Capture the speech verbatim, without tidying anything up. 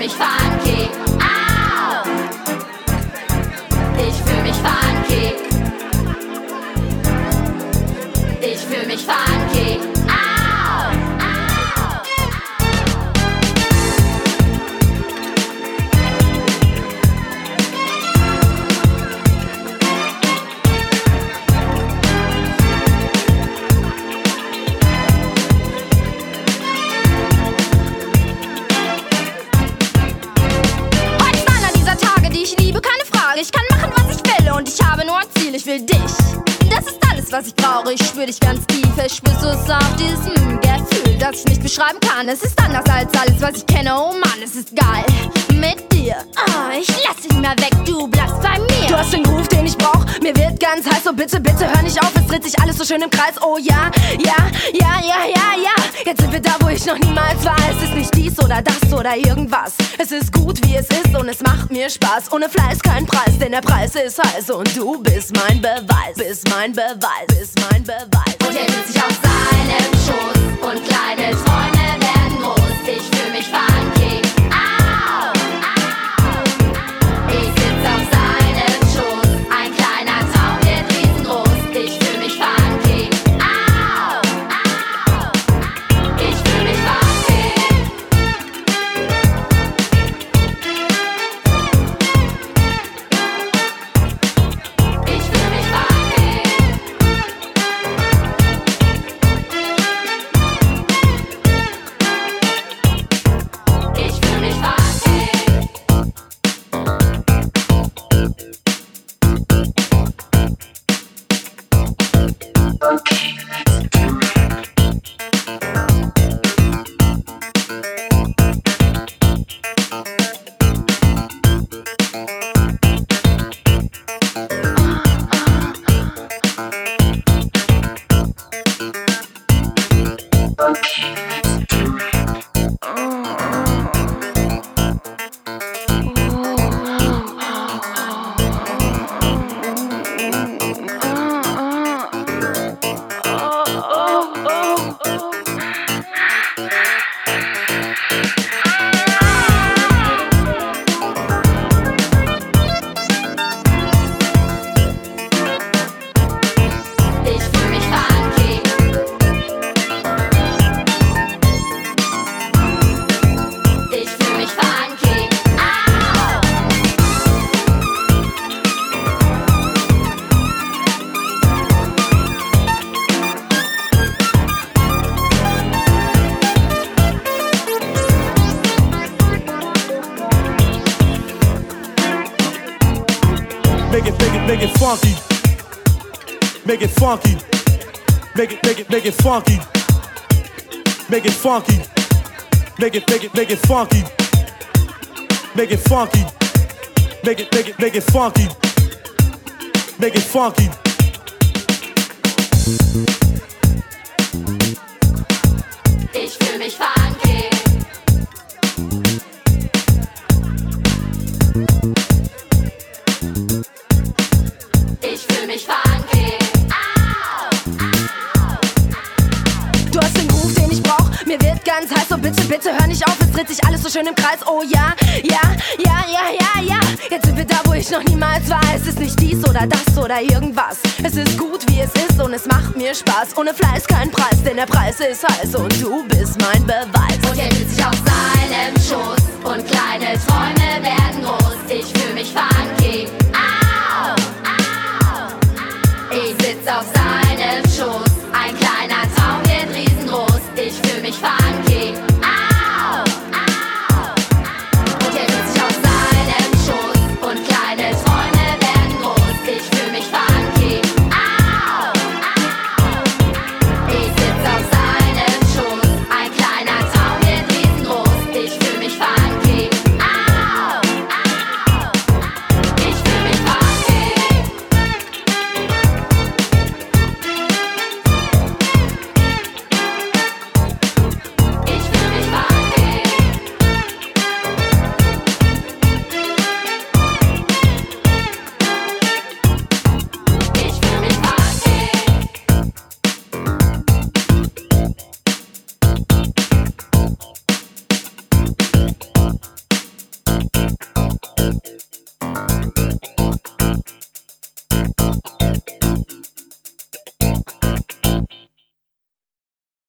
mich funky. Au! Ich fühl mich funky. Ich fühl mich funky. Au! Au! Heute ist einer dieser Tage, die ich liebe, keine Frage. Ich kann machen, was ich will und ich habe nur ein Ziel, ich will dich. Das ist alles, was ich brauche, ich spür dich ganz tief. Ich spürst du es auf dieses mm, Gefühl, das ich nicht beschreiben kann. Es ist anders als alles, was ich kenne, oh Mann, es ist geil. Mit dir, oh, ich lass dich mehr weg, du bleibst bei mir. Du hast den Groove, den ich brauch, mir wird ganz heiß, so bitte, bitte hör nicht auf. Es dreht sich alles so schön im Kreis, oh ja, ja, ja, ja, ja, ja. Jetzt sind wir da, wo ich noch niemals war. Es ist nicht dies oder das oder irgendwas. Es ist gut, wie es ist und es macht mir Spaß. Ohne Fleiß kein Preis, denn der Preis ist heiß. Und du bist mein Beweis, bist mein Beweis, bist mein Beweis. Und er sitzt sich auf seinem Schoß und kleine Träume werden groß. Ich fühl mich funky. Au! Au! Ich sitz auf seinem Schoß, ein kleiner Traum wird riesengroß. Ich fühl mich funky. Au! Au! Ich fühl mich funky. Ich fühl mich funky. Ich fühl mich funky. Ich fühl mich funky. Ich fühl mich funky. Au! Make it, make it, make it funky. Make it funky. Make it, make it, make it funky. Make it funky. Make it, make it, make it funky. Make it funky. Make it, make it, make it funky. Make it funky. Ich fühl mich funky. Ich fühl mich funky. Au! Au! Du hast den Groove, den ich brauch, mir wird ganz heiß, so bitte, bitte hör nicht auf. Es dreht sich alles so schön im Kreis, oh ja, ja, ja, ja, ja, ja. Jetzt sind wir da, wo ich noch niemals war. Es ist nicht dies oder das oder irgendwas. Es ist gut, wie es ist und es macht mir Spaß. Ohne Fleiß kein Preis, denn der Preis ist heiß. Und du bist mein Beweis. Und er sitzt sich auf seinem Schoß und kleine Träume werden groß. Ich fühl mich funky. Au!